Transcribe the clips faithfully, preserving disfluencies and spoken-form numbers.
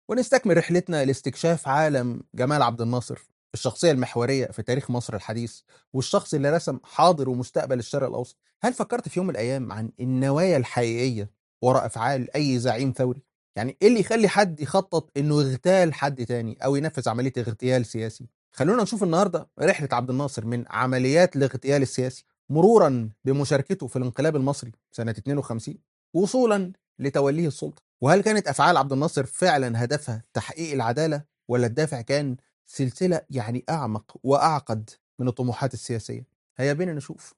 ونستكمل رحلتنا لاستكشاف عالم جمال عبد الناصر، الشخصية المحورية في تاريخ مصر الحديث، والشخص اللي رسم حاضر ومستقبل الشرق الأوسط. هل فكرت في يوم من الأيام عن النوايا الحقيقية وراء أفعال أي زعيم ثوري؟ يعني إيه اللي يخلي حد يخطط إنه يغتال حد تاني أو ينفذ عملية اغتيال سياسي؟ خلونا نشوف النهاردة رحلة عبد الناصر من عمليات الاغتيال السياسي مرورا بمشاركته في الانقلاب المصري سنة اتنين وخمسين، وصولا لتوليه السلطة. وهل كانت أفعال عبد الناصر فعلا هدفها تحقيق العدالة، ولا الدافع كان سلسلة يعني أعمق وأعقد من الطموحات السياسية؟ هيا بينا نشوف.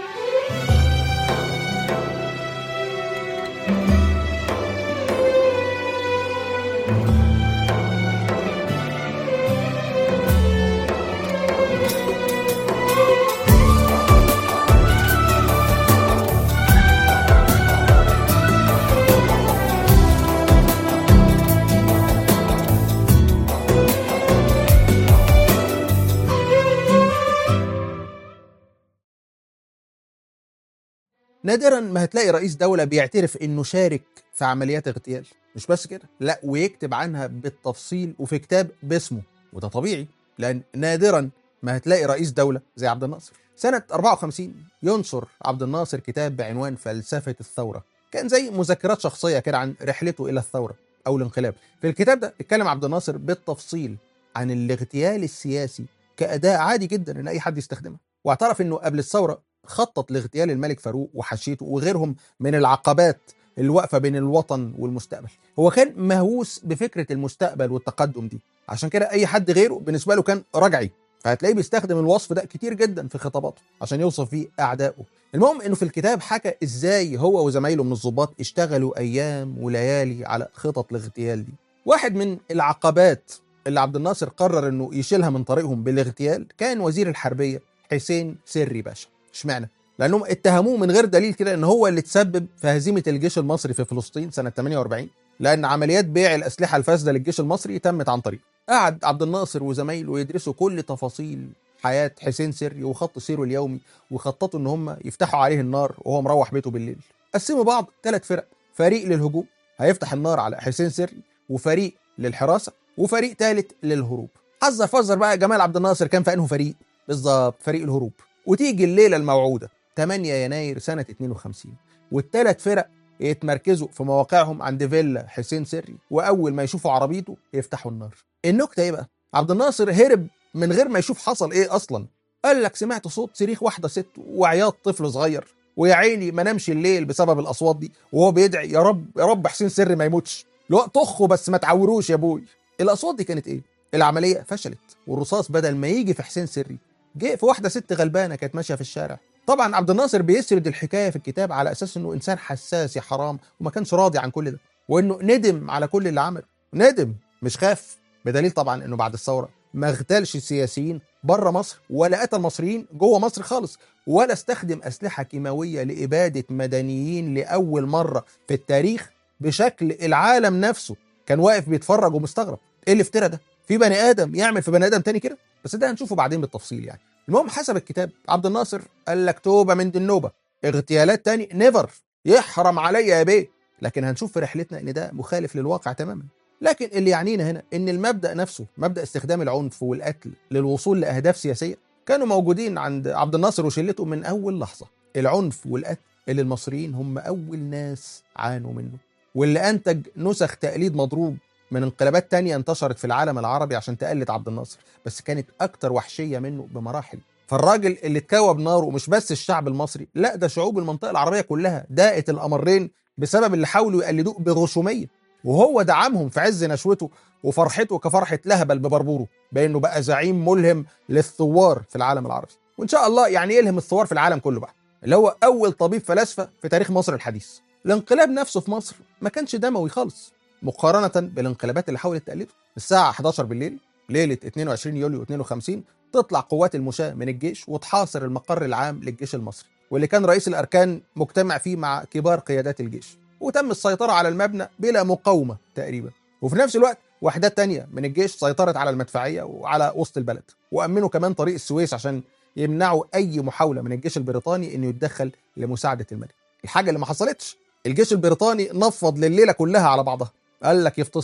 نادرا ما هتلاقي رئيس دولة بيعترف انه شارك في عمليات اغتيال. مش بس كده، لا، ويكتب عنها بالتفصيل وفي كتاب باسمه. وده طبيعي، لان نادرا ما هتلاقي رئيس دولة زي عبد الناصر. سنة أربعة وخمسين ينشر عبد الناصر كتاب بعنوان فلسفة الثورة، كان زي مذكرات شخصية كده عن رحلته إلى الثورة أو الانقلاب. في الكتاب ده اتكلم عبد الناصر بالتفصيل عن الاغتيال السياسي كأداة عادي جدا إن أي حد يستخدمها، واعترف إنه قبل الثورة خطط لاغتيال الملك فاروق وحشيته وغيرهم من العقبات اللي واقفه بين الوطن والمستقبل. هو كان مهووس بفكره المستقبل والتقدم دي، عشان كده اي حد غيره بالنسبه له كان رجعي. فهتلاقيه بيستخدم الوصف ده كتير جدا في خطاباته عشان يوصف فيه اعدائه. المهم انه في الكتاب حكى ازاي هو وزمايله من الضباط اشتغلوا ايام وليالي على خطط الاغتيال دي. واحد من العقبات اللي عبد الناصر قرر انه يشيلها من طريقهم بالاغتيال كان وزير الحربيه حسين سري باشا. اشمعنى؟ لانهم اتهموه من غير دليل كده ان هو اللي تسبب في هزيمه الجيش المصري في فلسطين سنه ثمانية وأربعين، لان عمليات بيع الاسلحه الفاسده للجيش المصري تمت عن طريقه. قعد عبد الناصر وزمايله يدرسوا كل تفاصيل حياه حسين سري وخط سيره اليومي، وخططوا ان هم يفتحوا عليه النار وهو مروح بيته بالليل. قسموا بعض ثلاث فرق: فريق للهجوم هيفتح النار على حسين سري، وفريق للحراسه، وفريق ثالث للهروب. حذر فزر بقى جمال عبد الناصر كان في انه فريق بالظبط؟ فريق الهروب. وتيجي الليله الموعوده ثمانية يناير سنة اتنين وخمسين، والثلاث فرق يتمركزوا في مواقعهم عند فيلا حسين سري، وأول ما يشوفوا عربيته يفتحوا النار. النكتة إيه بقى؟ عبد الناصر هرب من غير ما يشوف حصل إيه أصلا. قال لك سمعت صوت صريخ واحدة ست وعياط طفل صغير، ويا عيني ما نمشي الليل بسبب الأصوات دي، وهو بيدعي يا رب يا رب حسين سري ما يموتش، لو طخه بس ما تعوروش يا ابوي. الأصوات دي كانت إيه؟ العملية فشلت، والرصاص بدل ما يجي في حسين سري جه في واحدة ست غلبانة كانت ماشية في الشارع. طبعا عبد الناصر بيسرد الحكايه في الكتاب على اساس انه انسان حساس يا حرام، وما كانش راضي عن كل ده، وانه ندم على كل اللي عمله. ندم مش خاف، بدليل طبعا انه بعد الثوره ما اغتالش السياسيين بره مصر، ولا قتل مصريين جوه مصر خالص، ولا استخدم اسلحه كيماويه لاباده مدنيين لاول مره في التاريخ بشكل العالم نفسه كان واقف بيتفرج ومستغرب. ايه اللي افترى ده؟ في بني ادم يعمل في بني ادم تاني كده؟ بس ده هنشوفه بعدين بالتفصيل يعني. المهم حسب الكتاب عبد الناصر قال لك توبه من دي النوبه، اغتيالات تاني نيفر، يحرم عليا يا بيه. لكن هنشوف في رحلتنا ان ده مخالف للواقع تماما. لكن اللي يعنينا هنا ان المبدا نفسه، مبدا استخدام العنف والقتل للوصول لاهداف سياسيه، كانوا موجودين عند عبد الناصر وشلته من اول لحظه. العنف والقتل اللي المصريين هم اول ناس عانوا منه، واللي انتج نسخ تقليد مضروب من انقلابات تانية انتشرت في العالم العربي عشان تقلد عبد الناصر، بس كانت اكتر وحشية منه بمراحل. فالراجل اللي اتكوى بناره مش بس الشعب المصري، لا، ده شعوب المنطقة العربية كلها داقت الأمرين بسبب اللي حاولوا يقلدوه بغشومية. وهو دعمهم في عز نشوته وفرحته كفرحة لهبل ببربوره، بأنه بقى زعيم ملهم للثوار في العالم العربي، وإن شاء الله يعني يلهم الثوار في العالم كله بقى، اللي هو أول طبيب فلاسفة في تاريخ مصر الحديث. الانقلاب نفسه في مصر ما كانش دموي خالص مقارنة بالانقلابات اللي حاولت تقلده. الساعة حداشر بالليل ليلة اتنين وعشرين يوليو اتنين وخمسين تطلع قوات المشاة من الجيش وتحاصر المقر العام للجيش المصري، واللي كان رئيس الأركان مجتمع فيه مع كبار قيادات الجيش، وتم السيطرة على المبنى بلا مقاومة تقريبا. وفي نفس الوقت وحدات تانية من الجيش سيطرت على المدفعية وعلى وسط البلد، وأمنوا كمان طريق السويس عشان يمنعوا أي محاولة من الجيش البريطاني إنه يتدخل لمساعدة الملك. الحاجة اللي ما حصلتش، الجيش البريطاني نفض لليلة كلها على بعضها، قال لك يفتصلوا.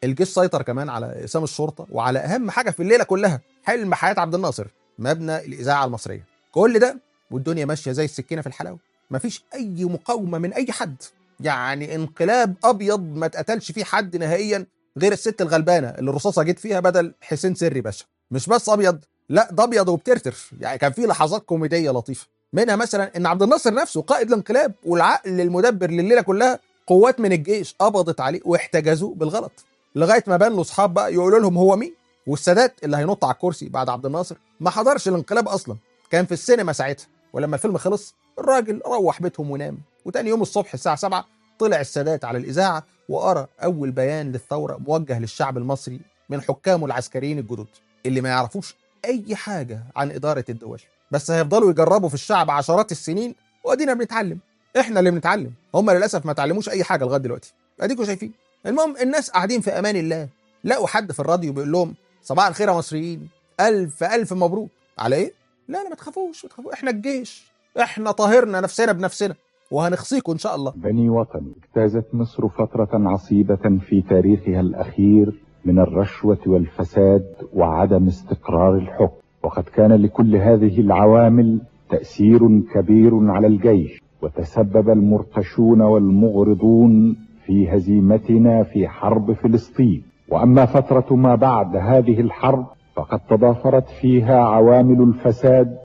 الجيش سيطر كمان على اقسام الشرطه وعلى اهم حاجه في الليله كلها، حلم حياه عبد الناصر، مبنى الاذاعه المصريه. كل ده والدنيا ماشيه زي السكينه في الحلاوه، مفيش اي مقاومه من اي حد. يعني انقلاب ابيض ما اتقتلش فيه حد نهائيا غير الست الغلبانه اللي الرصاصه جت فيها بدل حسين سري باشا. مش بس ابيض، لا ده ابيض وبترتر. يعني كان في لحظات كوميديه لطيفه، منها مثلا ان عبد الناصر نفسه قائد الانقلاب والعقل المدبر لليله كلها، قوات من الجيش قبضت عليه واحتجزوه بالغلط، لغايه ما بان له اصحاب بقى يقولوا لهم هو مين. والسادات اللي هينط على الكرسي بعد عبد الناصر ما حضرش الانقلاب اصلا، كان في السينما ساعتها. ولما الفيلم خلص الراجل روح بيتهم ونام. وتاني يوم الصبح الساعه سبعة طلع السادات على الاذاعه وقرا اول بيان للثوره موجه للشعب المصري من حكامه العسكريين الجدد اللي ما يعرفوش اي حاجه عن اداره الدول، بس هيفضلوا يجربوا في الشعب عشرات السنين وادينا بنتعلم. احنا اللي بنتعلم، هم للاسف ما تعلموش اي حاجه لغايه دلوقتي، اديكم شايفين. المهم الناس قاعدين في امان الله، لقوا حد في الراديو بيقول لهم صباح الخير يا مصريين، الف الف مبروك. على ايه؟ لا لا ما تخافوش ما تخافوش، احنا الجيش، احنا طاهرنا نفسنا بنفسنا وهنخصيكم ان شاء الله. بني وطني، اجتازت مصر فترة عصيبة في تاريخها الأخير من الرشوة والفساد وعدم استقرار الحكم، وقد كان لكل هذه العوامل تأثير كبير على الجيش، وتسبب المرتشون والمغرضون في هزيمتنا في حرب فلسطين. وأما فترة ما بعد هذه الحرب فقد تضافرت فيها عوامل الفساد،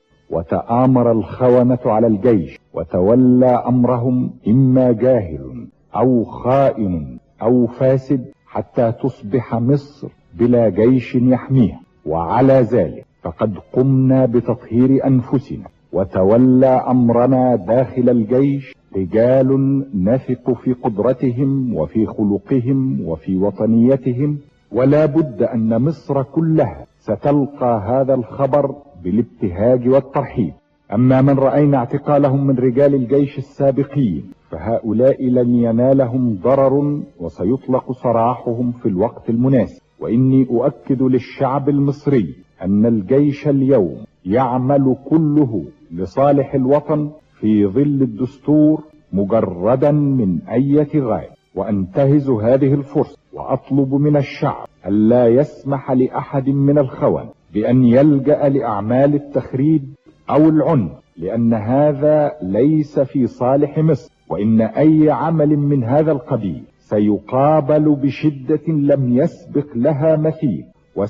وتآمر الخونة على الجيش، وتولى أمرهم إما جاهل أو خائن أو فاسد، حتى تصبح مصر بلا جيش يحميها. وعلى ذلك فقد قمنا بتطهير أنفسنا، وتولى أمرنا داخل الجيش رجال نثق في قدرتهم وفي خلقهم وفي وطنيتهم، ولا بد أن مصر كلها ستلقى هذا الخبر بالابتهاج والترحيب. أما من رأينا اعتقالهم من رجال الجيش السابقين فهؤلاء لن ينالهم ضرر، وسيطلق سراحهم في الوقت المناسب. وإني أؤكد للشعب المصري أن الجيش اليوم يعمل كله لصالح الوطن في ظل الدستور مجردا من أي غاية. وأنتهز هذه الفرصة وأطلب من الشعب ألا يسمح لأحد من الخونة بأن يلجأ لأعمال التخريب أو العنف، لأن هذا ليس في صالح مصر، وإن أي عمل من هذا القبيل سيقابل بشدة لم يسبق لها مثيل،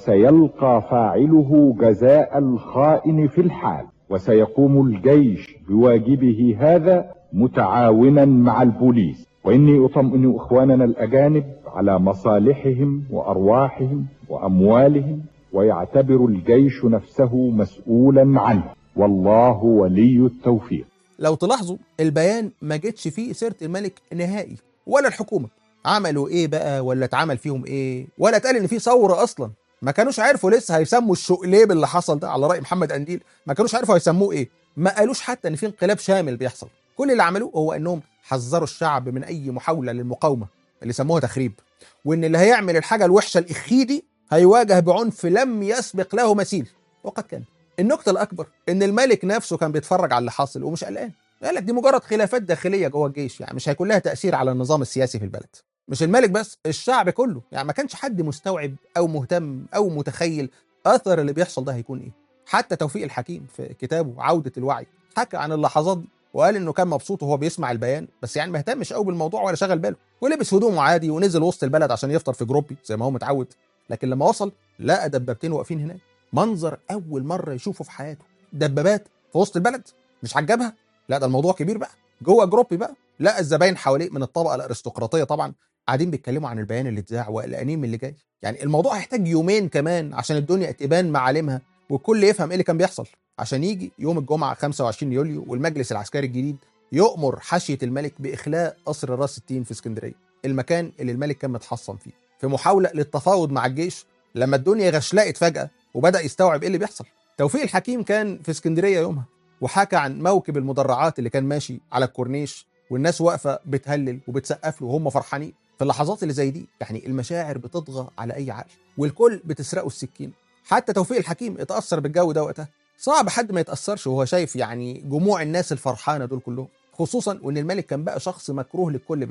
وسيلقى فاعله جزاء الخائن في الحال. وسيقوم الجيش بواجبه هذا متعاونا مع البوليس. وإني أطمئن إخواننا الأجانب على مصالحهم وأرواحهم وأموالهم، ويعتبر الجيش نفسه مسؤولا عنه، والله ولي التوفيق. لو تلاحظوا البيان ما جتش فيه سيرة الملك نهائي ولا الحكومة، عملوا ايه بقى ولا اتعمل فيهم ايه، ولا اتقال ان في ثورة اصلا. ما كانوش عارفوا لسه هيسموا الشقليب اللي حصل ده على رأي محمد قنديل، ما كانوش عارفوا هيسموه ايه. ما قالوش حتى ان في انقلاب شامل بيحصل. كل اللي عملوه هو انهم حذروا الشعب من اي محاولة للمقاومة اللي سموها تخريب، وان اللي هيعمل الحاجة الوحشة الاخيدي هيواجه بعنف لم يسبق له مثيل. وقد كان. النكتة الأكبر إن الملك نفسه كان بيتفرج على اللي حاصل ومش قلقان، قال لك دي مجرد خلافات داخلية جوه الجيش، يعني مش هيكون لها تأثير على النظام السياسي في البلد. مش الملك بس، الشعب كله، يعني ما كانش حد مستوعب أو مهتم أو متخيل أثر اللي بيحصل ده هيكون إيه. حتى توفيق الحكيم في كتابه عودة الوعي حكى عن اللحظات دي وقال إنه كان مبسوط وهو بيسمع البيان، بس يعني ما اهتمش قوي بالموضوع ولا شغل باله، ولبس هدومه عادي ونزل وسط البلد عشان يفطر في جروبي زي ما هو متعود. لكن لما وصل لقى دبابتين واقفين هناك، منظر أول مرة يشوفه في حياته. دبابات في وسط البلد، مش عجبها؟ لا ده الموضوع كبير بقى. جوه جروبي بقى لقى الزباين حواليه من الطبقه الارستقراطيه طبعا قاعدين بيتكلموا عن البيان اللي اتذاع وقلقانين من اللي جاي. يعني الموضوع هيحتاج يومين كمان عشان الدنيا تبان معالمها والكل يفهم ايه اللي كان بيحصل، عشان يجي يوم الجمعه خمسة وعشرين يوليو والمجلس العسكري الجديد يؤمر حاشيه الملك باخلاء قصر راس التين في اسكندريه، المكان اللي الملك كان متحصن فيه، في محاوله للتفاوض مع الجيش لما الدنيا غشلقت فجاه وبدا يستوعب ايه اللي بيحصل. توفيق الحكيم كان في اسكندريه يومها وحكى عن موكب المدرعات اللي كان ماشي على الكورنيش والناس واقفه بتهلل وبتسقف له وهم فرحانين. في اللحظات اللي زي دي يعني المشاعر بتطغى على اي عقل والكل بتسرقه السكين. حتى توفيق الحكيم اتاثر بالجو ده وقتها. صعب حد ما يتاثرش وهو شايف يعني جموع الناس الفرحانه دول كلهم، خصوصا وان الملك كان بقى شخص مكروه للكل بالفعل.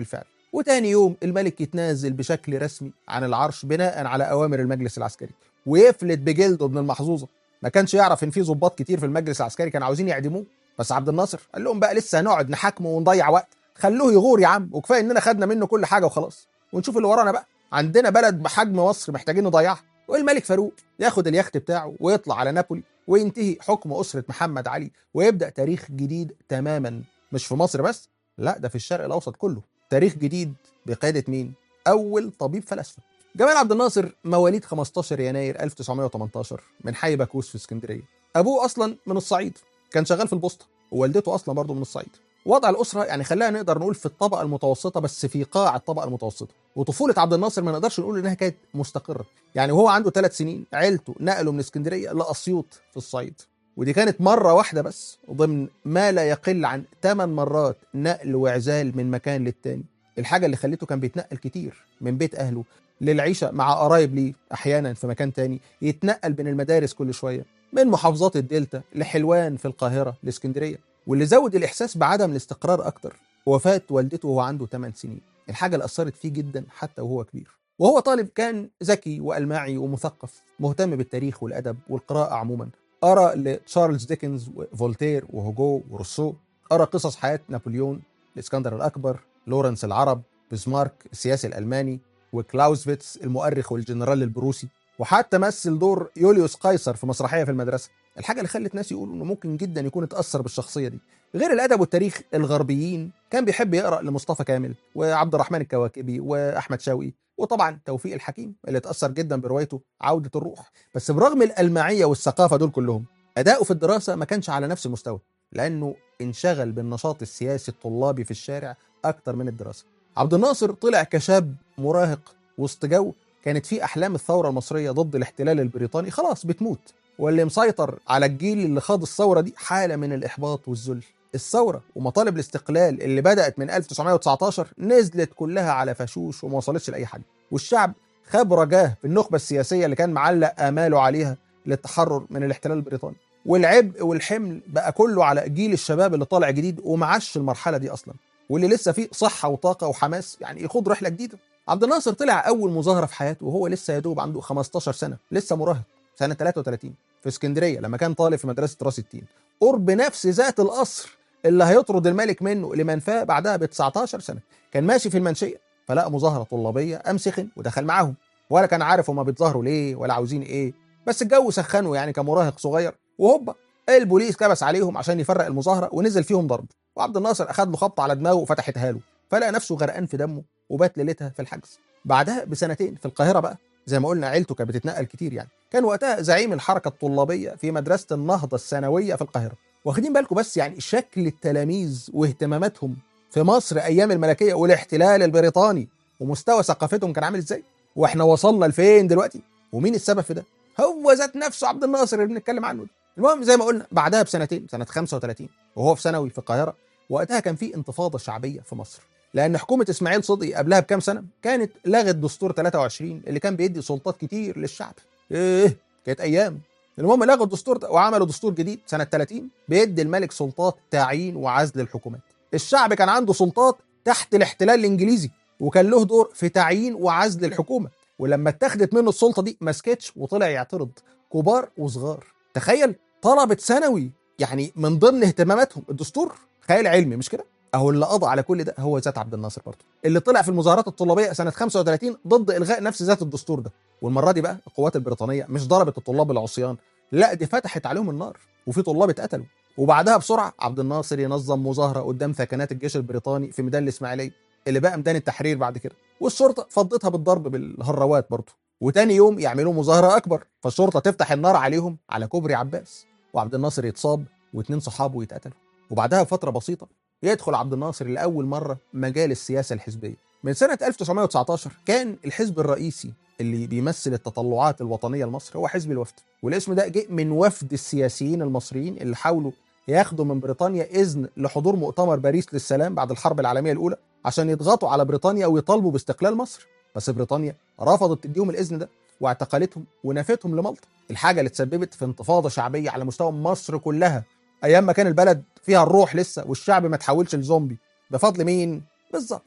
وتاني يوم الملك يتنازل بشكل رسمي عن العرش بناء على أوامر المجلس العسكري، ويفلت بجلده ابن المحظوظة. ما كانش يعرف إن في ضباط كتير في المجلس العسكري كانوا عاوزين يعدموه، بس عبد الناصر قال لهم بقى لسه هنقعد نحاكمه ونضيع وقت؟ خلوه يغور يا عم، وكفايه اننا خدنا منه كل حاجه وخلاص، ونشوف اللي ورانا بقى. عندنا بلد بحجم مصر محتاجين نضيعها. والملك فاروق ياخد اليخت بتاعه ويطلع على نابولي، وينتهي حكم أسرة محمد علي، ويبدأ تاريخ جديد تماما، مش في مصر بس، لا ده في الشرق الأوسط كله. تاريخ جديد بقيادة مين؟ أول طبيب فلسفة، جمال عبد الناصر، مواليد خمستاشر يناير ألف وتسعمائة وثمانية عشر من حي باكوس في اسكندرية. أبوه أصلا من الصعيد، كان شغال في البوسطة، ووالدته أصلا برضه من الصعيد. وضع الأسرة يعني خلاها نقدر نقول في الطبقة المتوسطة، بس في قاع الطبقة المتوسطة. وطفولة عبد الناصر ما نقدرش نقول إنها كانت مستقرة، يعني وهو عنده ثلاث سنين عيلته نقلوا من اسكندرية لأسيوط في الصعيد، ودي كانت مرة واحدة بس ضمن ما لا يقل عن ثمان مرات نقل وإعزال من مكان للتاني. الحاجة اللي خليته كان بيتنقل كتير من بيت أهله للعيشة مع قرايب ليه أحيانا في مكان تاني، يتنقل بين المدارس كل شوية، من محافظات الدلتا لحلوان في القاهرة لاسكندرية. واللي زود الإحساس بعدم الاستقرار أكتر وفاة والدته وهو عنده ثمان سنين، الحاجة اللي أثرت فيه جدا حتى وهو كبير. وهو طالب كان ذكي وألماعي ومثقف، مهتم بالتاريخ والأدب والقراءة عموما. قرأ لتشارلز ديكنز وفولتير وهوجو وروسو، قرأ قصص حياة نابليون، الإسكندر الأكبر، لورنس العرب، بسمارك السياسي الألماني، وكلاوزفيتس المؤرخ والجنرال البروسي، وحتى مثل دور يوليوس قيصر في مسرحية في المدرسة. الحاجة اللي خلت ناس يقولوا إنه ممكن جدا يكون اتأثر بالشخصية دي. غير الأدب والتاريخ الغربيين، كان بيحب يقرأ لمصطفى كامل وعبد الرحمن الكواكبي وأحمد شوقي، وطبعا توفيق الحكيم اللي اتأثر جدا بروايته عودة الروح. بس برغم الألماعية والثقافة دول كلهم، أداؤه في الدراسة ما كانش على نفس المستوى، لأنه انشغل بالنشاط السياسي الطلابي في الشارع أكتر من الدراسة. عبد الناصر طلع كشاب مراهق وسط جو كانت فيه أحلام الثورة المصرية ضد الاحتلال البريطاني خلاص بتموت، واللي مسيطر على الجيل اللي خاض الثورة دي حالة من الإحباط والذل. الثورة ومطالب الاستقلال اللي بدأت من ألف وتسعمائة وتسعة عشر نزلت كلها على فشوش وما وصلتش لأي حاجة، والشعب خاب رجاه في النخبة السياسية اللي كان معلق آماله عليها للتحرر من الاحتلال البريطاني. والعبء والحمل بقى كله على جيل الشباب اللي طالع جديد ومعاش المرحلة دي أصلا، واللي لسه فيه صحة وطاقة وحماس يعني يخوض رحلة جديدة. عبد الناصر طلع أول مظاهرة في حياته وهو لسه يدوب عنده خمستاشر سنة، لسه مراهق، سنة ثلاثة وثلاثين في اسكندرية لما كان طالب في مدرسة راس التين، قرب نفس ذات القصر اللي هيطرد الملك منه لمنفاه بعدها ب تسعتاشر سنة. كان ماشي في المنشية فلقى مظاهرة طلابية، قام سخن ودخل معاهم، ولا كان عارف هما بيتظاهروا ليه ولا عاوزين ايه، بس الجو سخنه يعني كمراهق صغير، وهوبا البوليس كبس عليهم عشان يفرق المظاهرة ونزل فيهم ضرب، وعبد الناصر أخد له خبط على دماغه وفتحتها له، فلقى نفسه غرقان في دمه وبات ليلتها في الحجز. بعدها بسنتين في القاهرة بقى، زي ما قلنا عيلته كانت بتتنقل كتير، يعني كان وقتها زعيم الحركة الطلابية في مدرسة النهضة الثانوية في القاهرة. واخدين بالكم بس يعني شكل التلاميذ واهتماماتهم في مصر أيام الملكية والاحتلال البريطاني ومستوى ثقافتهم كان عامل ازاي؟ واحنا وصلنا لفين دلوقتي؟ ومين السبب في ده؟ هو ذات نفسه عبد الناصر اللي بنتكلم عنه ده. المهم زي ما قلنا بعدها بسنتين سنة خمسة وثلاثين وهو في ثانوي في القاهرة، وقتها كان في انتفاضة شعبية في مصر، لأن حكومة إسماعيل صدقي قبلها بكام سنة كانت لغت دستور ثلاثة وعشرين اللي كان بيدي سلطات كتير للشعب. إيه كانت أيام. المهم لغوا الدستور ده وعملوا دستور جديد سنة ثلاثين بيدي الملك سلطات تعيين وعزل الحكومات. الشعب كان عنده سلطات تحت الاحتلال الإنجليزي وكان له دور في تعيين وعزل الحكومة، ولما اتخذت منه السلطة دي ما سكتش وطلع يعترض، كبار وصغار. تخيل طلبة ثانوي يعني من ضمن اهتماماتهم الدستور، خيال علمي مش كده؟ اهو اللي قضى على كل ده هو ذات عبد الناصر برضه، اللي طلع في المظاهرات الطلابيه سنه خمسة وثلاثين ضد الغاء نفس ذات الدستور ده. والمره دي بقى القوات البريطانيه مش ضربت الطلاب العصيان، لا دي فتحت عليهم النار وفي طلاب اتقتلوا. وبعدها بسرعه عبد الناصر ينظم مظاهره قدام ثكنات الجيش البريطاني في ميدان الاسماعيليه اللي بقى ميدان التحرير بعد كده، والشرطه فضتها بالضرب بالهراوات برضه. وتاني يوم يعملوا مظاهره اكبر فالشرطه تفتح النار عليهم على كوبري عباس، وعبد الناصر يتصاب واثنين صحابه يتقتلوا. وبعدها بفتره بسيطه يدخل عبد الناصر لأول مرة مجال السياسة الحزبية. من سنة ألف وتسعمائة وتسعة عشر كان الحزب الرئيسي اللي بيمثل التطلعات الوطنية لمصر هو حزب الوفد، والاسم ده جه من وفد السياسيين المصريين اللي حاولوا ياخدوا من بريطانيا إذن لحضور مؤتمر باريس للسلام بعد الحرب العالمية الأولى عشان يضغطوا على بريطانيا ويطالبوا باستقلال مصر، بس بريطانيا رفضت تديهم الإذن ده واعتقلتهم ونفتهم لمالطا، الحاجة اللي تسببت في انتفاضة شعبية على مستوى مصر كلها ايام ما كان البلد فيها الروح لسه والشعب ما تحولش لزومبي. بفضل مين؟ بالظبط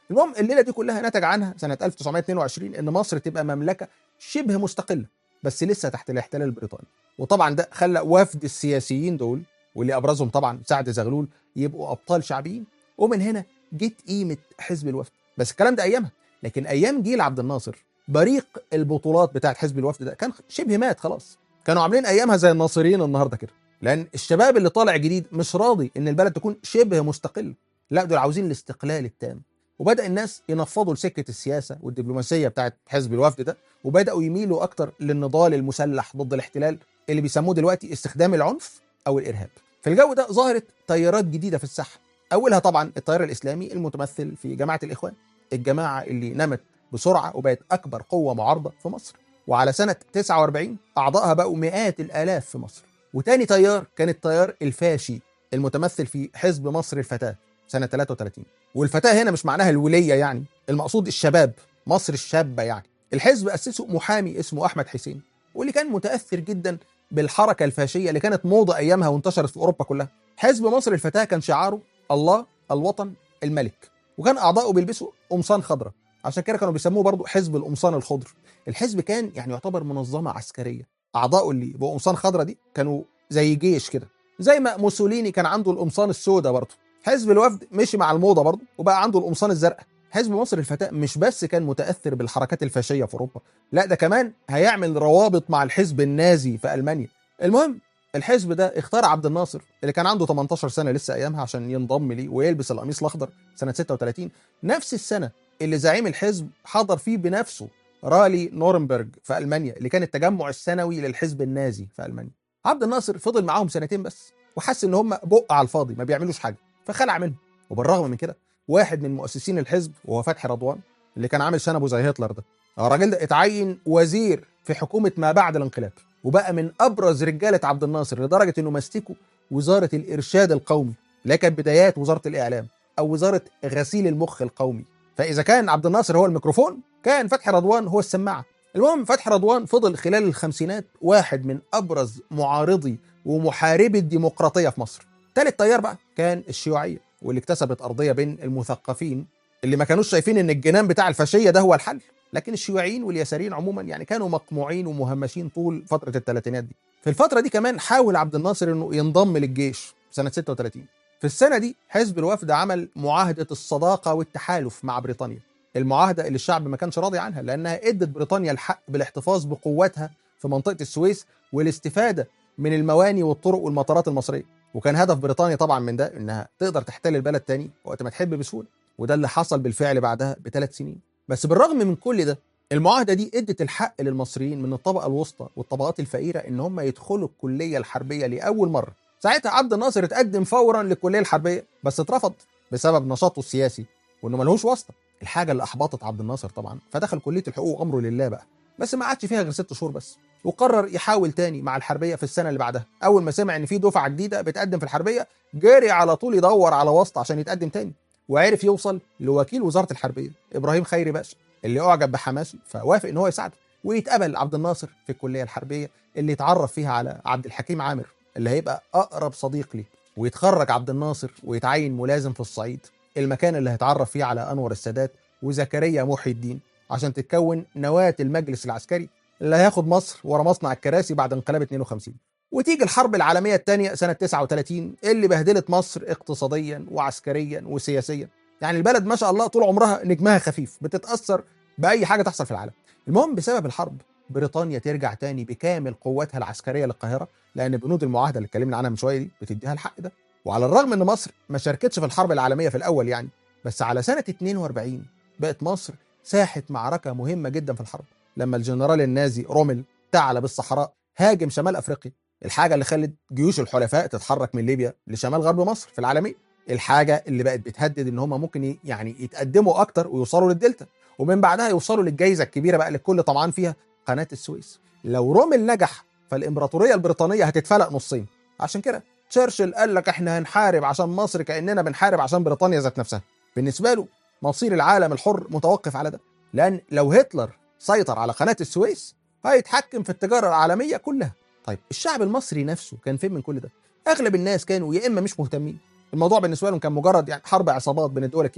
المهم الليله دي كلها نتج عنها سنه ألف وتسعمائة واثنين وعشرين ان مصر تبقى مملكه شبه مستقله بس لسه تحت الاحتلال البريطاني. وطبعا ده خلى وفد السياسيين دول واللي ابرزهم طبعا سعد زغلول يبقوا ابطال شعبيين. ومن هنا جت قيمه حزب الوفد. بس الكلام ده ايامها، لكن ايام جيل عبد الناصر بريق البطولات بتاعت حزب الوفد ده كان شبه مات خلاص. كانوا عاملين ايامها زي الناصريين النهارده كده، لان الشباب اللي طالع جديد مش راضي ان البلد تكون شبه مستقله، لا دول عاوزين الاستقلال التام. وبدا الناس ينفضوا لسكه السياسه والدبلوماسيه بتاعت حزب الوفد ده، وبداوا يميلوا اكتر للنضال المسلح ضد الاحتلال اللي بيسموه دلوقتي استخدام العنف او الارهاب. في الجو ده ظهرت تيارات جديده في الساحه، اولها طبعا التيار الاسلامي المتمثل في جماعه الاخوان، الجماعه اللي نمت بسرعه وبقت اكبر قوه معارضه في مصر، وعلى سنه تسعة وأربعين اعضائها بقوا مئات الالاف في مصر. وتاني تيار كان التيار الفاشي المتمثل في حزب مصر الفتاه سنه ثلاثة وثلاثين. والفتاه هنا مش معناها الوليه، يعني المقصود الشباب، مصر الشابه يعني. الحزب اسسه محامي اسمه احمد حسين، واللي كان متاثر جدا بالحركه الفاشيه اللي كانت موضه ايامها وانتشرت في اوروبا كلها. حزب مصر الفتاه كان شعاره الله، الوطن، الملك، وكان اعضائه بيلبسوا قمصان خضراء، عشان كده كانوا بيسموه برضه حزب القمصان الخضر. الحزب كان يعني يعتبر منظمه عسكريه، اعضائه اللي بقمصان خضراء دي كانوا زي جيش كده، زي ما موسوليني كان عنده القمصان السوداء برضه. حزب الوفد مشي مع الموضه برضه وبقى عنده القمصان الزرقاء. حزب مصر الفتاه مش بس كان متاثر بالحركات الفاشيه في اوروبا، لا ده كمان هيعمل روابط مع الحزب النازي في المانيا. المهم الحزب ده اختار عبد الناصر اللي كان عنده ثمانية عشر سنه لسه ايامها عشان ينضم ليه ويلبس القميص الاخضر سنه ستة وثلاثين، نفس السنه اللي زعيم الحزب حضر فيه بنفسه رالي نورنبرج في المانيا اللي كان التجمع السنوي للحزب النازي في المانيا. عبد الناصر فضل معاهم سنتين بس وحس ان هم بق على الفاضي ما بيعملوش حاجه، فخلع منهم. وبالرغم من كده واحد من مؤسسين الحزب وهو فتحي رضوان اللي كان عامل شنبه زي هتلر ده، الراجل ده اتعين وزير في حكومه ما بعد الانقلاب، وبقى من ابرز رجاله عبد الناصر لدرجه انه مسكه وزاره الارشاد القومي اللي كانت بدايات وزاره الاعلام او وزاره غسيل المخ القومي. فاذا كان عبد الناصر هو الميكروفون كان فتحي رضوان هو السماعه. المهم فتحي رضوان فضل خلال الخمسينات واحد من ابرز معارضي ومحاربي الديمقراطيه في مصر. ثالث تيار بقى كان الشيوعيه، واللي اكتسبت ارضيه بين المثقفين اللي ما كانوش شايفين ان الجنان بتاع الفاشيه ده هو الحل. لكن الشيوعيين واليساريين عموما يعني كانوا مقموعين ومهمشين طول فتره الثلاثينات دي. في الفتره دي كمان حاول عبد الناصر انه ينضم للجيش سنه ستة وثلاثين. في السنه دي حزب الوفد عمل معاهده الصداقه والتحالف مع بريطانيا، المعاهده اللي الشعب ما كانش راضي عنها لانها ادت بريطانيا الحق بالاحتفاظ بقواتها في منطقه السويس والاستفاده من المواني والطرق والمطارات المصريه. وكان هدف بريطانيا طبعا من ده انها تقدر تحتل البلد تاني وقت ما تحب بسهوله، وده اللي حصل بالفعل بعدها بثلاث سنين. بس بالرغم من كل ده المعاهده دي ادت الحق للمصريين من الطبقه الوسطى والطبقات الفقيره ان هم يدخلوا الكليه الحربيه لاول مره. ساعتها عبد الناصر اتقدم فورا للكليه الحربيه بس اترفض بسبب نشاطه السياسي وانه ملهوش واسطه، الحاجه اللي احبطت عبد الناصر طبعا. فدخل كليه الحقوق وامره لله بقى، بس ما قعدش فيها غير ست شهور بس، وقرر يحاول تاني مع الحربيه في السنه اللي بعدها. اول ما سمع ان في دفعه جديده بتقدم في الحربيه جري على طول يدور على واسطه عشان يتقدم تاني، وعرف يوصل لوكيل وزاره الحربيه ابراهيم خيري باشا اللي اعجب بحماسه فوافق ان هو يساعده، ويتقبل عبد الناصر في الكليه الحربيه اللي يتعرف فيها على عبد الحكيم عامر اللي هيبقى اقرب صديق ليه. ويتخرج عبد الناصر ويتعين ملازم في الصعيد، المكان اللي هيتعرف فيه على انور السادات وزكريا محي الدين عشان تتكون نواه المجلس العسكري اللي هياخد مصر ورا مصنع الكراسي بعد انقلاب اثنين وخمسين. وتيجي الحرب العالميه الثانيه سنه تسعة وثلاثين اللي بهدلت مصر اقتصاديا وعسكريا وسياسيا. يعني البلد ما شاء الله طول عمرها نجمها خفيف، بتتاثر باي حاجه تحصل في العالم. المهم بسبب الحرب بريطانيا ترجع تاني بكامل قواتها العسكريه للقاهره، لان بنود المعاهده اللي اتكلمنا عنها من شويه دي بتديها الحق ده. وعلى الرغم ان مصر ما شاركتش في الحرب العالميه في الاول يعني، بس على سنه اثنين وأربعين بقت مصر ساحه معركه مهمه جدا في الحرب، لما الجنرال النازي رومل ثعلب الصحراء هاجم شمال افريقيا، الحاجه اللي خلت جيوش الحلفاء تتحرك من ليبيا لشمال غرب مصر في العالمين، الحاجه اللي بقت بتهدد ان هم ممكن يعني يتقدموا اكتر ويوصلوا للدلتا، ومن بعدها يوصلوا للجائزه الكبيره بقى اللي الكل طمعان فيها، قناه السويس. لو رومل نجح فالامبراطوريه البريطانيه هتتفلق نصين. عشان كده تشرشل قال لك احنا هنحارب عشان مصر كاننا بنحارب عشان بريطانيا ذات نفسها. بالنسبه له مصير العالم الحر متوقف على ده، لان لو هتلر سيطر على قناه السويس هيتحكم في التجاره العالميه كلها. طيب الشعب المصري نفسه كان فين من كل ده؟ اغلب الناس كانوا يا اما مش مهتمين، الموضوع بالنسبه لهم كان مجرد يعني حرب عصابات بين الدول الكبيره،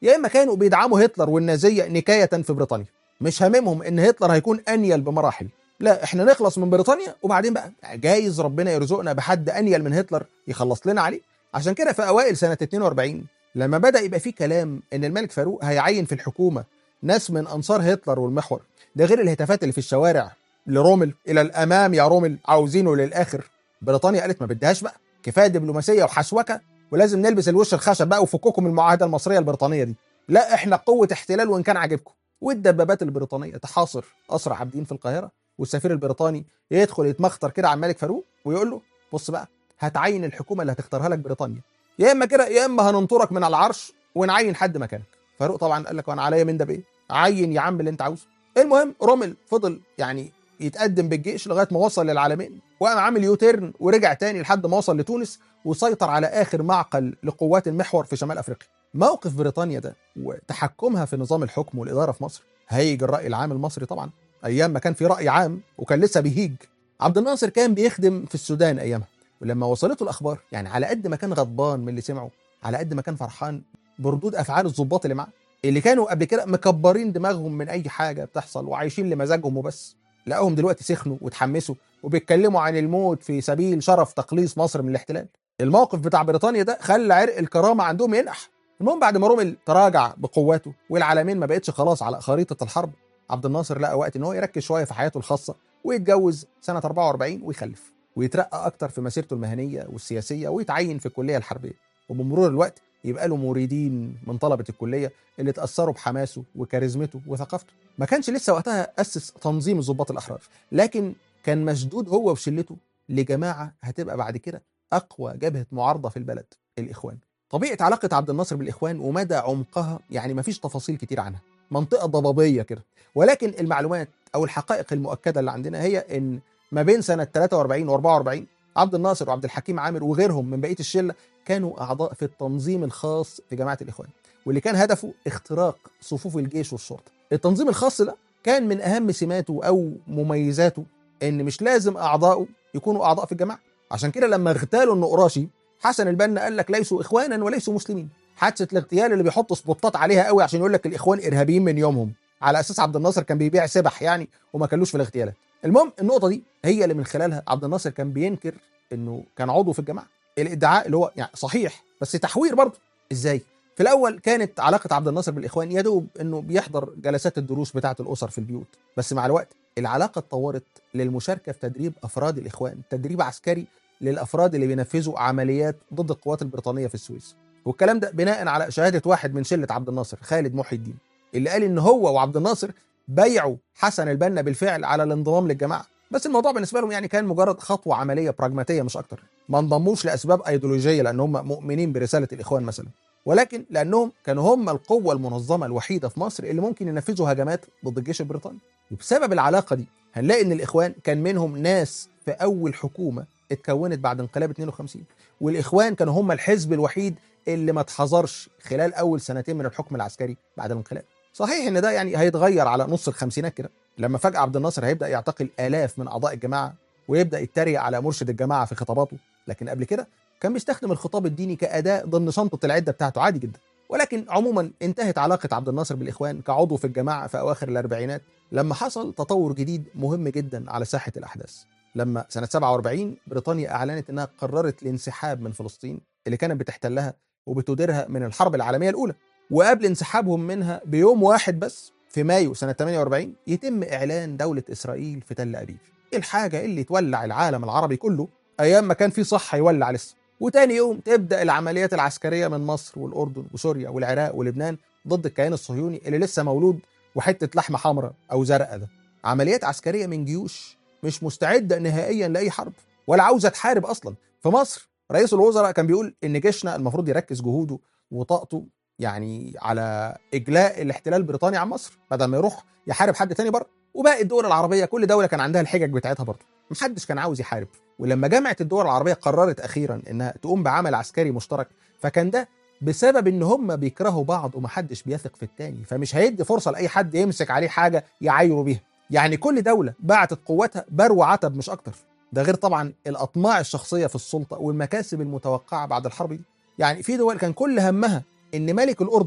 يا اما كانوا بيدعموا هتلر والنازيه نكايه في بريطانيا، مش هاممهم ان هتلر هيكون انيل بمراحل، لا احنا نخلص من بريطانيا وبعدين بقى جايز ربنا يرزقنا بحد انيل من هتلر يخلص لنا عليه. عشان كده في اوائل سنه اتنين واربعين لما بدا يبقى فيه كلام ان الملك فاروق هيعين في الحكومه ناس من انصار هتلر والمحور، ده غير الهتافات اللي في الشوارع لرومل الى الامام يا رومل عاوزينه للاخر، بريطانيا قالت ما بدهاش بقى، كفايه دبلوماسيه وحشوكه ولازم نلبس الوش الخشب بقى وفككم المعاهده المصريه البريطانيه دي، لا احنا قوه احتلال وان كان عاجبكم. والدبابات البريطانيه تحاصر قصر عابدين في القاهره، والسفير البريطاني يدخل يتمخطر كده على الملك فاروق ويقول له بص بقى هتعين الحكومه اللي هتختارها لك بريطانيا، يا اما كده يا اما هننطرك من على العرش ونعين حد مكانك. فاروق طبعا قال لك وانا عليا من ده بايه؟ عين يا عم اللي انت عاوزه. المهم رومل فضل يعني يتقدم بالجيش لغايه ما وصل للعالمين، وقام عامل يوتيرن ورجع تاني لحد ما وصل لتونس وسيطر على اخر معقل لقوات المحور في شمال افريقيا. موقف بريطانيا ده وتحكمها في نظام الحكم والاداره في مصر هيج الراي العام المصري طبعا، ايام ما كان في راي عام وكان لسه بيهيج. عبد الناصر كان بيخدم في السودان ايامها، ولما وصلته الاخبار يعني على قد ما كان غضبان من اللي سمعه على قد ما كان فرحان بردود افعال الضباط اللي معاه اللي كانوا قبل كده مكبرين دماغهم من اي حاجه بتحصل وعايشين لمزاجهم وبس، لقاهم دلوقتي سخنوا وتحمسوا وبيتكلموا عن الموت في سبيل شرف تقليص مصر من الاحتلال. الموقف بتاع بريطانيا ده خلى عرق الكرامه عندهم ينقح. المهم بعد ما رومل تراجع بقواته والعالمين ما بقتش خلاص على خريطه الحرب، عبد الناصر لقى وقت ان هو يركز شويه في حياته الخاصه ويتجوز سنه اربعة واربعين ويخلف ويترقى اكتر في مسيرته المهنيه والسياسيه ويتعين في الكليه الحربيه، وبمرور الوقت يبقى له مريدين من طلبه الكليه اللي اتاثروا بحماسه وكاريزمته وثقافته. ما كانش لسه وقتها اسس تنظيم الضباط الاحرار، لكن كان مشدود هو وشلته لجماعه هتبقى بعد كده اقوى جبهه معارضه في البلد، الاخوان. طبيعه علاقه عبد الناصر بالاخوان ومدى عمقها يعني ما فيش تفاصيل كتير عنها، منطقه ضبابيه كده، ولكن المعلومات او الحقائق المؤكده اللي عندنا هي ان ما بين سنه تلاتة واربعين واربعة واربعين عبد الناصر وعبد الحكيم عامر وغيرهم من بقيه الشله كانوا اعضاء في التنظيم الخاص في جماعه الاخوان، واللي كان هدفه اختراق صفوف الجيش والشرطه. التنظيم الخاص ده كان من اهم سماته او مميزاته ان مش لازم اعضائه يكونوا اعضاء في الجماعه. عشان كده لما اغتالوا النقراشي حسن البنا قال لك ليسوا اخوانا وليسوا مسلمين، حادثه الاغتيال اللي بيحطوا سبوتات عليها قوي عشان يقول لك الاخوان ارهابيين من يومهم، على اساس عبد الناصر كان بيبيع سبح يعني وما كلوش في الاغتيالات. المهم النقطه دي هي اللي من خلالها عبد الناصر كان بينكر انه كان عضو في الجماعه. الادعاء اللي هو يعني صحيح بس تحوير برضه. ازاي؟ في الاول كانت علاقه عبد الناصر بالاخوان يدوب انه بيحضر جلسات الدروس بتاعه الاسر في البيوت، بس مع الوقت العلاقه اتطورت للمشاركه في تدريب افراد الاخوان، تدريب عسكري للافراد اللي بينفذوا عمليات ضد القوات البريطانيه في السويس. والكلام ده بناء على شهاده واحد من شله عبد الناصر خالد محي الدين، اللي قال ان هو وعبد الناصر بيعوا حسن البنا بالفعل على الانضمام للجماعه، بس الموضوع بالنسبه لهم يعني كان مجرد خطوه عمليه براجماتيه مش اكتر، ما انضموش لاسباب ايديولوجيه لان هم مؤمنين برساله الاخوان مثلا، ولكن لانهم كانوا هم القوه المنظمه الوحيده في مصر اللي ممكن ينفذوا هجمات ضد الجيش البريطاني. وبسبب العلاقه دي هنلاقي ان الاخوان كان منهم ناس في اول حكومه اتكونت بعد انقلاب اتنين وخمسين، والاخوان كانوا هم الحزب الوحيد اللي ما اتحظرش خلال اول سنتين من الحكم العسكري بعد الانقلاب. صحيح ان ده يعني هيتغير على نص الخمسينات كده لما فجأة عبد الناصر هيبدأ يعتقل آلاف من أعضاء الجماعة ويبدأ يتريق على مرشد الجماعة في خطاباته، لكن قبل كده كان بيستخدم الخطاب الديني كأداة ضمن شنطة العدة بتاعته عادي جدا. ولكن عموما انتهت علاقة عبد الناصر بالإخوان كعضو في الجماعة في أواخر الأربعينات لما حصل تطور جديد مهم جدا على ساحة الأحداث، لما سنة سبعة واربعين بريطانيا أعلنت أنها قررت الانسحاب من فلسطين اللي كانت بتحتلها وبتديرها من الحرب العالمية الأولى. وقبل انسحابهم منها بيوم واحد بس في مايو سنة تمانية واربعين يتم إعلان دولة إسرائيل في تل أبيب، الحاجة اللي تولع العالم العربي كله أيام ما كان في صح يولع لسه. وتاني يوم تبدأ العمليات العسكرية من مصر والأردن وسوريا والعراق ولبنان ضد الكيان الصهيوني اللي لسه مولود وحتة لحمة حمراء أو زرقاء ده. عمليات عسكرية من جيوش مش مستعدة نهائيا لأي حرب ولا عاوزة تحارب أصلا. في مصر رئيس الوزراء كان بيقول إن جيشنا المفروض يركز جهوده وطاقته يعني على إجلاء الاحتلال البريطاني عن مصر بدل ما يروح يحارب حد تاني بره. وباقي الدول العربية كل دولة كان عندها الحجج بتاعتها برضه، محدش كان عاوز يحارب. ولما جامعة الدول العربية قررت أخيرا إنها تقوم بعمل عسكري مشترك فكان ده بسبب إن هم بيكرهوا بعض ومحدش بيثق في التاني، فمش هيدي فرصة لأي حد يمسك عليه حاجة يعايروا بيها. يعني كل دولة بعتت قوتها برو عتب مش أكتر، ده غير طبعا الأطماع الشخصية في السلطة والمكاسب المتوقعة بعد الحرب دي. يعني في دول كان كل همها إن ملك الأردن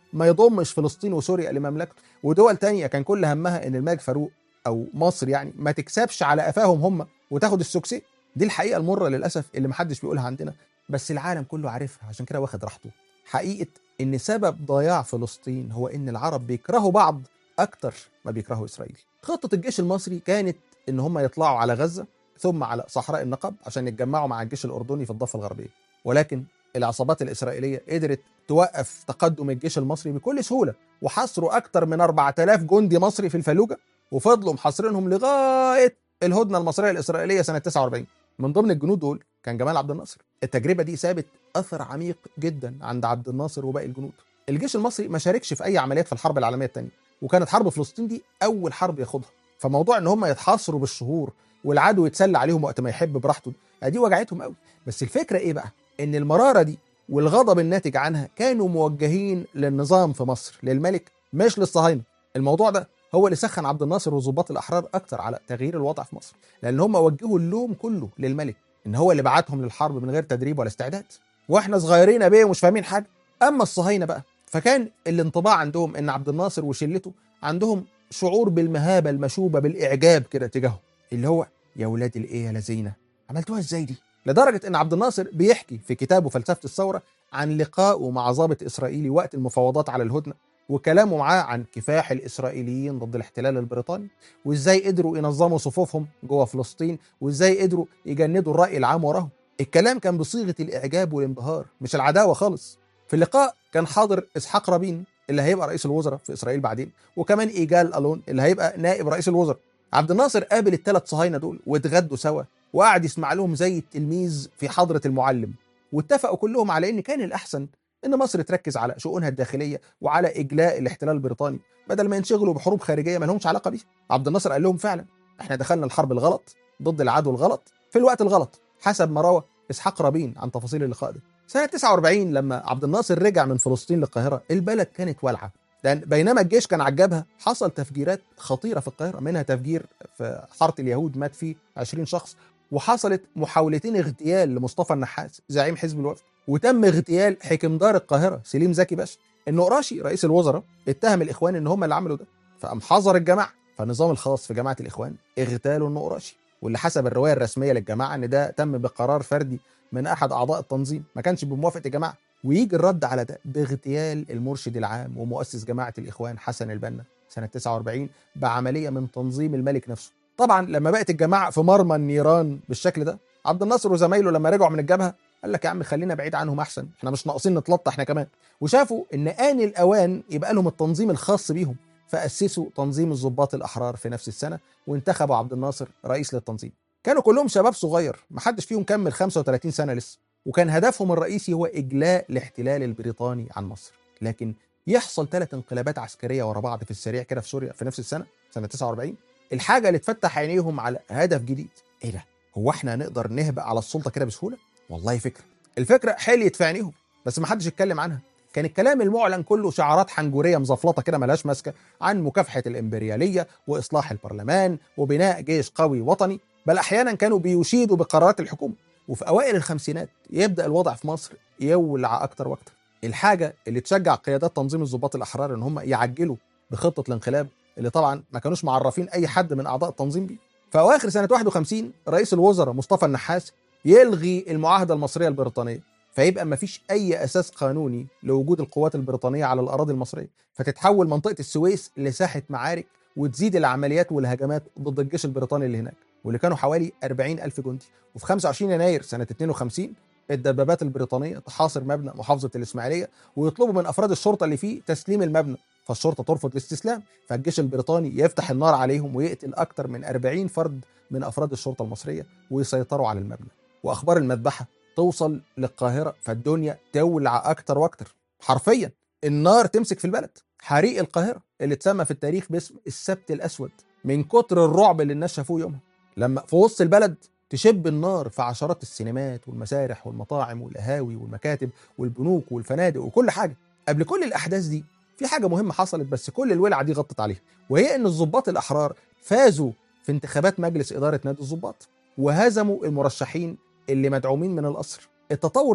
ما يضمش فلسطين وسوريا لمملكته، ودول تانية كان كل همها ان الملك فاروق او مصر يعني ما تكسبش على قفاهم هم وتاخد السكسي. دي الحقيقه المره للاسف اللي محدش بيقولها عندنا، بس العالم كله عارفها، عشان كده واخد راحته. حقيقه ان سبب ضياع فلسطين هو ان العرب بيكرهوا بعض اكتر ما بيكرهوا اسرائيل. خطه الجيش المصري كانت ان هم يطلعوا على غزه ثم على صحراء النقب عشان يتجمعوا مع الجيش الاردني في الضفه الغربيه، ولكن العصابات الاسرائيليه قدرت توقف تقدم الجيش المصري بكل سهوله، وحصروا اكتر من أربعة آلاف جندي مصري في الفلوجه، وفضلوا محاصرينهم لغايه الهدنه المصريه الاسرائيليه سنه تسعة وأربعين. من ضمن الجنود دول كان جمال عبد الناصر. التجربه دي سابت اثر عميق جدا عند عبد الناصر وباقي الجنود. الجيش المصري ما شاركش في اي عمليات في الحرب العالميه الثانيه، وكانت حرب فلسطين دي اول حرب ياخدها، فموضوع ان هم يتحاصروا بالشهور والعدو يتسلى عليهم وقت ما يحب براحته دي وجعتهم قوي. بس الفكره ايه بقى؟ ان المراره دي والغضب الناتج عنها كانوا موجهين للنظام في مصر، للملك مش للصهاينه. الموضوع ده هو اللي سخن عبد الناصر وضباط الاحرار اكتر على تغيير الوضع في مصر، لان هم وجهوا اللوم كله للملك، ان هو اللي بعتهم للحرب من غير تدريب ولا استعداد، واحنا صغيرين يا بيه ومش فاهمين حاجه. اما الصهاينه بقى فكان الانطباع عندهم ان عبد الناصر وشلته عندهم شعور بالمهابه المشوبه بالاعجاب كده تجاههم، اللي هو يا ولاد الايه يا لذينه عملتوها ازاي دي؟ لدرجه ان عبد الناصر بيحكي في كتابه فلسفه الثوره عن لقائه مع ضابط اسرائيلي وقت المفاوضات على الهدنه، وكلامه معاه عن كفاح الاسرائيليين ضد الاحتلال البريطاني، وازاي قدروا ينظموا صفوفهم جوه فلسطين، وازاي قدروا يجندوا الراي العام وراهم. الكلام كان بصيغه الاعجاب والانبهار مش العداوه خالص. في اللقاء كان حاضر اسحاق رابين اللي هيبقى رئيس الوزراء في اسرائيل بعدين، وكمان ايجال الون اللي هيبقى نائب رئيس الوزراء. عبد الناصر قابل الثلاث صهاينه دول واتغدوا سوا، وقعد يسمع لهم زي التلميذ في حضره المعلم، واتفقوا كلهم على ان كان الاحسن ان مصر تركز على شؤونها الداخليه وعلى اجلاء الاحتلال البريطاني بدل ما ينشغلوا بحروب خارجيه ما لهمش علاقه بيها. عبد الناصر قال لهم فعلا احنا دخلنا الحرب الغلط ضد العدو الغلط في الوقت الغلط، حسب ما روى اسحاق رابين عن تفاصيل اللقاء ده. سنه تسعة وأربعين لما عبد الناصر رجع من فلسطين للقاهره البلد كانت والعه، لان بينما الجيش كان عجبها حصل تفجيرات خطيره في القاهره، منها تفجير في حاره اليهود مات فيه عشرين شخص، وحصلت محاولتين اغتيال لمصطفى النحاس زعيم حزب الوفد، وتم اغتيال حكمدار القاهره سليم زكي باشا. النقراشي رئيس الوزراء اتهم الاخوان ان هم اللي عملوا ده، فقام حظر الجماعه، فالنظام الخاص في جماعه الاخوان اغتالوا النقراشي، واللي حسب الروايه الرسميه للجماعه ان ده تم بقرار فردي من احد اعضاء التنظيم ما كانش بموافقه الجماعه. ويجي الرد على ده باغتيال المرشد العام ومؤسس جماعه الاخوان حسن البنا سنه تسعة وأربعين بعمليه من تنظيم الملك نفسه. طبعا لما بقت الجماعه في مرمى النيران بالشكل ده، عبد الناصر وزمايله لما رجعوا من الجبهه قال لك يا عم خلينا بعيد عنهم احسن، احنا مش ناقصين نتلطى احنا كمان. وشافوا ان آن الاوان يبقى لهم التنظيم الخاص بيهم، فاسسوا تنظيم الضباط الاحرار في نفس السنه، وانتخبوا عبد الناصر رئيس للتنظيم. كانوا كلهم شباب صغير، محدش فيهم كمل خمسة وثلاثين سنه لسه، وكان هدفهم الرئيسي هو اجلاء الاحتلال البريطاني عن مصر. لكن يحصل ثلاث انقلابات عسكريه ورا بعض في السريع كده في سوريا في نفس السنه سنه تسعة وأربعين، الحاجه اللي تفتح عينيهم على هدف جديد. ايه ده؟ هو احنا نقدر نهبق على السلطه كده بسهوله؟ والله فكره. الفكره حليت في عينيهم بس ما حدش اتكلم عنها. كان الكلام المعلن كله شعارات حنجوريه مزفلطه كده ملهاش ماسكه عن مكافحه الامبرياليه واصلاح البرلمان وبناء جيش قوي وطني، بل احيانا كانوا بيشيدوا بقرارات الحكومه. وفي اوائل الخمسينات يبدا الوضع في مصر يولع اكتر واكتر. الحاجه اللي تشجع قيادات تنظيم الضباط الاحرار ان هم يعجلوا بخطه الانقلاب اللي طبعا ما كانوش معرفين اي حد من اعضاء التنظيم بيه. في اواخر سنه واحد وخمسين رئيس الوزراء مصطفى النحاس يلغي المعاهده المصريه البريطانيه، فيبقى ما فيش اي اساس قانوني لوجود القوات البريطانيه على الاراضي المصريه، فتتحول منطقه السويس لساحه معارك وتزيد العمليات والهجمات ضد الجيش البريطاني اللي هناك واللي كانوا حوالي أربعين ألف جندي. وفي خمسة وعشرين يناير سنه اتنين وخمسين الدبابات البريطانيه تحاصر مبنى محافظه الاسماعيليه ويطلبوا من افراد الشرطه اللي فيه تسليم المبنى، فالشرطه ترفض الاستسلام، فالجيش البريطاني يفتح النار عليهم ويقتل اكثر من أربعين فرد من افراد الشرطه المصريه ويسيطروا على المبنى. واخبار المذبحه توصل للقاهره، فالدنيا تولع اكتر واكتر، حرفيا النار تمسك في البلد. حريق القاهره اللي اتسمى في التاريخ باسم السبت الاسود من كتر الرعب اللي الناس شافوه يومها، لما في وسط البلد تشب النار في عشرات السينمات والمسارح والمطاعم والقهاوي والمكاتب والبنوك والفنادق وكل حاجه. قبل كل الاحداث دي في حاجه مهمه حصلت بس كل الولعه دي غطت عليها، وهي ان الضباط الاحرار فازوا في انتخابات مجلس اداره نادي الضباط وهزموا المرشحين اللي مدعومين من القصر. التطور ده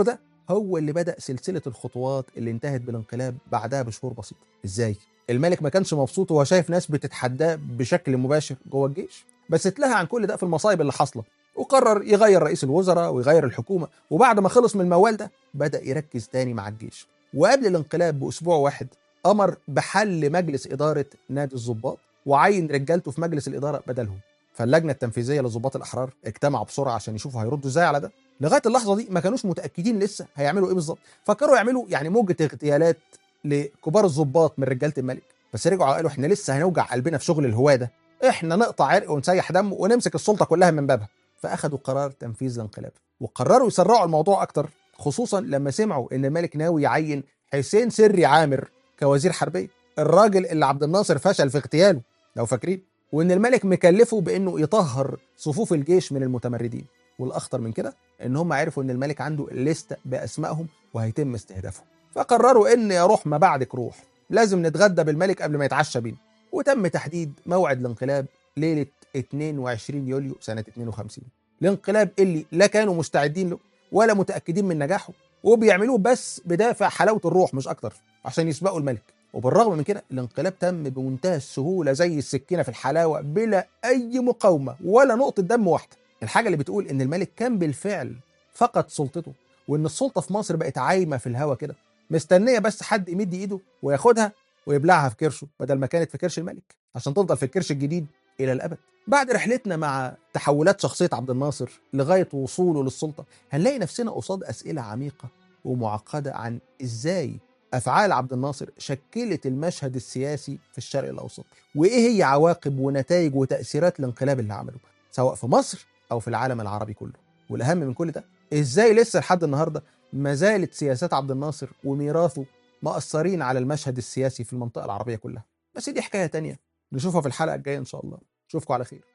هو اللي بدأ سلسلة الخطوات اللي انتهت بالانقلاب بعدها بشهور بسيطة. ازاي؟ الملك ما كانش مبسوط وهو شايف ناس بتتحداه بشكل مباشر جوه الجيش، بس اتلهى عن كل ده في المصايب اللي حاصله، وقرر يغير رئيس الوزراء ويغير الحكومة. وبعد ما خلص من الموال ده بدأ يركز تاني مع الجيش، وقبل الانقلاب بأسبوع واحد أمر بحل مجلس إدارة نادي الضباط وعين رجالته في مجلس الإدارة بدلهم. فاللجنة التنفيذية للضباط الأحرار اجتمعوا بسرعة عشان يشوفوا هيردوا ازاي على ده. لغاية اللحظة دي ما كانوش متأكدين لسه هيعملوا ايه بالظبط، فكروا يعملوا يعني موجة اغتيالات لكبار الضباط من رجالة الملك، بس رجعوا قالوا احنا لسه هنوجع قلبنا في شغل الهواة ده، احنا نقطع عرق ونسيح دم ونمسك السلطة كلها من بابها. فأخدوا قرار تنفيذ الانقلاب، وقرروا يسرعوا الموضوع أكتر، خصوصا لما سمعوا إن الملك ناوي يعين حسين سري عامر كوزير حربية، الراجل اللي عبد الناصر فشل في اغتياله لو فاكرين، وإن الملك مكلفه بإنه يطهر صفوف الجيش من المتمردين. والأخطر من كده إن هم عرفوا إن الملك عنده لستة بأسمائهم وهيتم استهدافهم، فقرروا إن يا روح ما بعدك روح، لازم نتغدى بالملك قبل ما يتعشى بينا. وتم تحديد موعد الانقلاب ليلة اتنين وعشرين يوليو سنة اتنين وخمسين، الانقلاب اللي لا كانوا مستعدين له ولا متأكدين من نجاحه، وبيعملوه بس بدافع حلاوة الروح مش أكتر عشان يسبقوا الملك. وبالرغم من كده الانقلاب تم بمنتهى السهولة زي السكينة في الحلاوة، بلا أي مقاومة ولا نقطة دم واحدة. الحاجة اللي بتقول إن الملك كان بالفعل فقد سلطته، وإن السلطة في مصر بقت عايمة في الهوا كده، مستنية بس حد يمد إيده وياخدها ويبلعها في كرشه بدل ما كانت في كرش الملك، عشان تفضل في الكرش الجديد إلى الأبد. بعد رحلتنا مع تحولات شخصية عبد الناصر لغاية وصوله للسلطة، هنلاقي نفسنا قصاد أسئلة عميقة ومعقدة عن إزاي أفعال عبد الناصر شكلت المشهد السياسي في الشرق الأوسط، وإيه هي عواقب ونتائج وتأثيرات الانقلاب اللي عمله سواء في مصر أو في العالم العربي كله. والأهم من كل ده، إزاي لسه لحد النهاردة ما زالت سياسات عبد الناصر وميراثه مأثرين على المشهد السياسي في المنطقة العربية كلها. بس دي حكاية تانية نشوفها في الحلقة الجاية إن شاء الله. أشوفكم على خير.